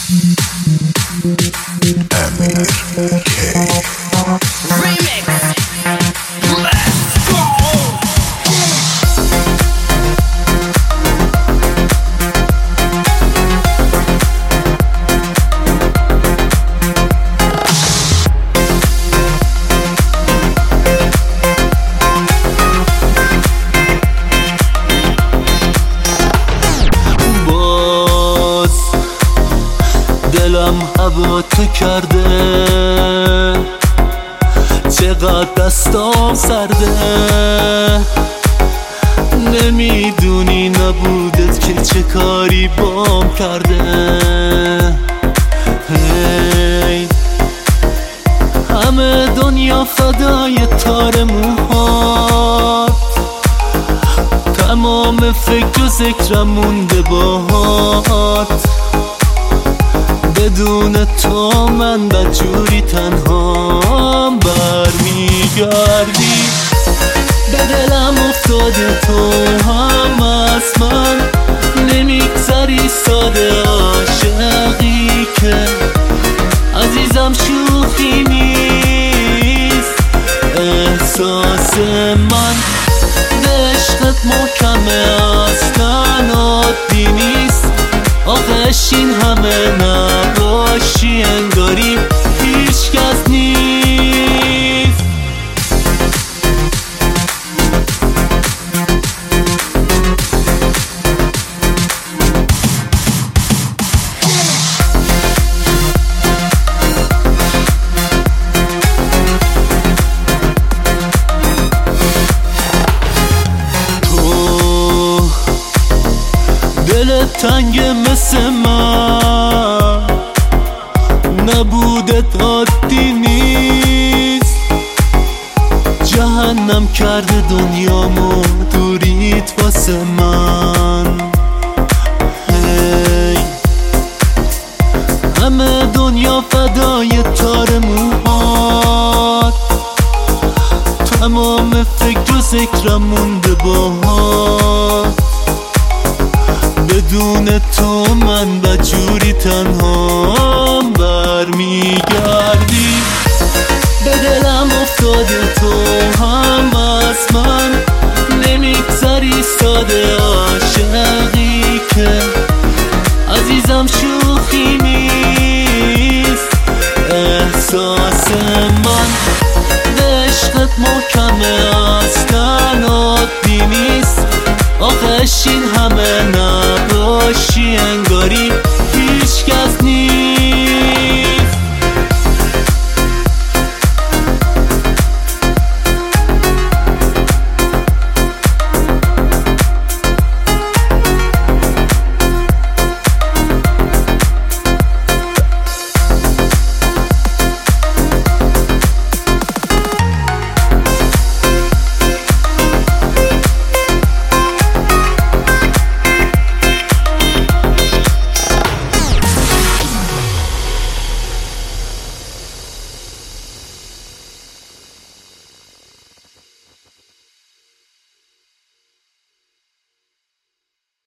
Amir K Remix. Let's go. دلم هوا تو کرده، چقدر دستام سرده. نمیدونی نبودت که چه کاری بام کرده. هی همه دنیا فدای تار موهات، تمام فکر و ذکرم مونده باهات. بدون تو من بدجوری تنهام برمیگردی. به دلم افتاده تو هم از من نمیگذری، ساده عاشقی که عزیزم شوخی نیست. احساس من به عشقت محکمه، اصلا عادی نیست. آخش این همه نباشی انگاری هیچ کس نیست. تو دلت تنگ مثل من، نبودت عادی نیست. جهنم کرده دنیامو دوریت واسه من. هی همه دنیا فدای تار موهات، تمام فکر و ذکرم مونده باهات. بدون تو من بدجوری تنهام برمیگردی. به دلم افتاده تو هم از من نمیگذری، ساده عاشقی